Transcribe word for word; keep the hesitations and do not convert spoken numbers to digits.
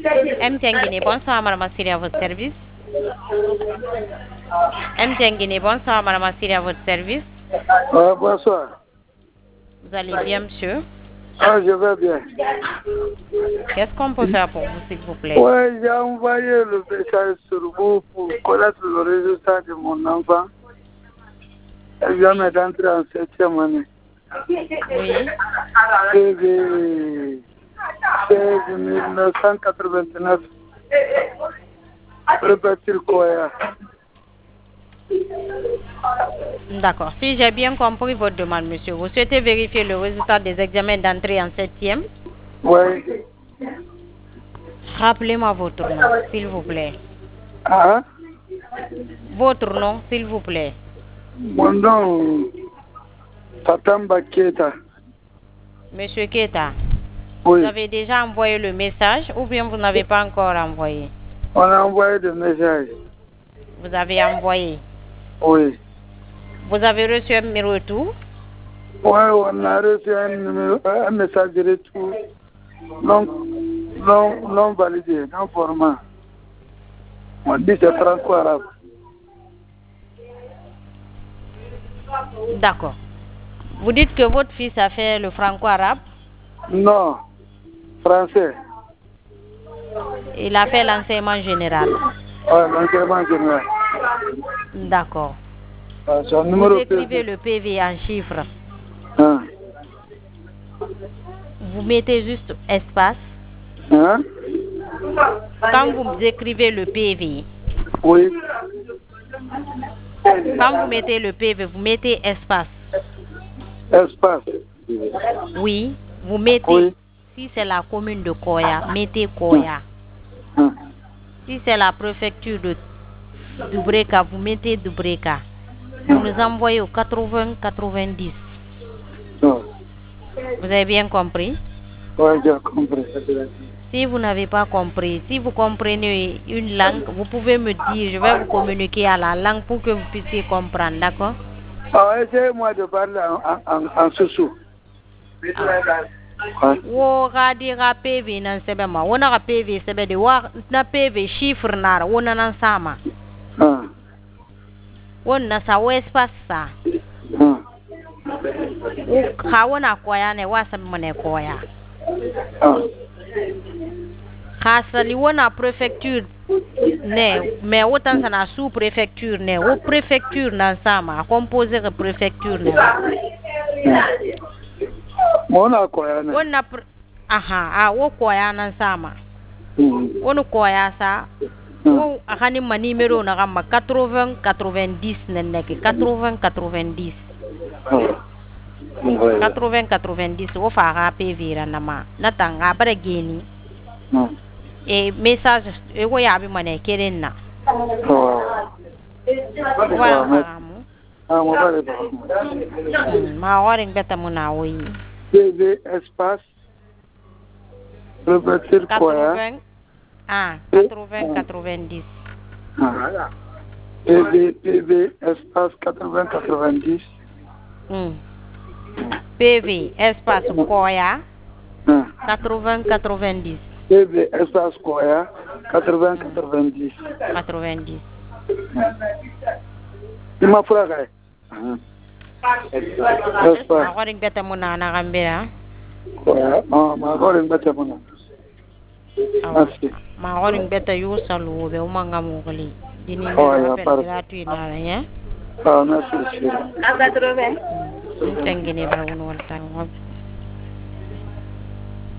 M T N Guinée, bonsoir Madame Assiri à votre service. M T N Guinée, bonsoir Madame Assiri à votre service. Ah, bonsoir. Vous allez bien, monsieur? Ah, je vais bien. Qu'est-ce qu'on peut faire pour vous, s'il vous plaît? Oui, j'ai envoyé le message sur vous pour connaître le résultat de mon enfant. Examen d'entrée en septième année. Oui. C'est seize mille neuf cent quatre-vingt-neuf. Répartir Koya. D'accord. Si j'ai bien compris votre demande, monsieur, vous souhaitez vérifier le résultat des examens d'entrée en septième? Oui. Rappelez-moi votre nom, s'il vous plaît. Ah? Votre nom, s'il vous plaît. Mon nom, Fatamba Keita. Monsieur Keita, Oui. vous avez déjà envoyé le message ou bien vous n'avez pas encore envoyé? On a envoyé des messages. Vous avez envoyé? Oui. Vous avez reçu un retour? Oui, on a reçu un, numéro, un message de retour non, non, non validé, non format. On dit c'est franco-arabe. D'accord. Vous dites que votre fils a fait le franco-arabe? Non, français. Il a fait l'enseignement général. Oui, l'enseignement général. D'accord. Ah, son Vous numéro écrivez P V. le P V en chiffres. Hein? Vous mettez juste espace. Hein? Quand vous écrivez le P V, Oui. quand vous mettez le P V, vous mettez espace. Espace. Oui, vous mettez, Oui. si c'est la commune de Koya, mettez Koya. Hein? Si c'est la préfecture de Dubreka, vous mettez Dubreka. Vous nous envoyez au quatre-vingts quatre-vingt-dix. Non. Vous avez bien compris? Oui, j'ai compris. Si vous n'avez pas compris, si vous comprenez une langue, vous pouvez me dire, je vais vous communiquer à la langue pour que vous puissiez comprendre, d'accord? Ah, essayez-moi de parler en, en, en, en sous-sous. Ah. Wo ga di ga P V nan sebe ma wona ga P V sebe de wa na P V chiffre nara wona nan sama. Ah. Wona sa wo espace sa. Ah. Wo ka wona koya ne wa sebe mane koya. Ah. Kasali wona préfecture ne mais wotan sana sous préfecture ne wo préfecture nan sama composé de préfecture ne. Mona koya ne. Wona aha a wo koya nan sama. Wona koya sa wo akani ma numéro na ga ma quatre-vingts quatre-vingt-dix ne nek quatre-vingts quatre-vingt-dix. quatre-vingts quatre-vingt-dix wo fa ga P V ra na ma na tanga bare geni. E message e wo ya bi mane keren na. Voilà faramu. Ah, mo bare ba. Ma warin beta muna wi. P V espace Répartir Koya. Ah, quatre-vingts quatre-vingt-dix. Ah. P V P V espace quatre-vingts quatre-vingt-dix. Hmm. P V espace Koya. Ah. quatre-vingts quatre-vingt-dix. P V espace Koya quatre-vingts quatre-vingt-dix. quatre-vingt-dix. Il m'a frère. Espace. Ma warin beta muna na gambira. Koya. Ah, ma warin beta muna. Merci. Ma warin beta yo salu be o manga mo gali. Dini Oh, ya, appel pardon. gratuit na la ya. Ah, merci chérie. quatre-vingts. Tengene ba wono wal tan.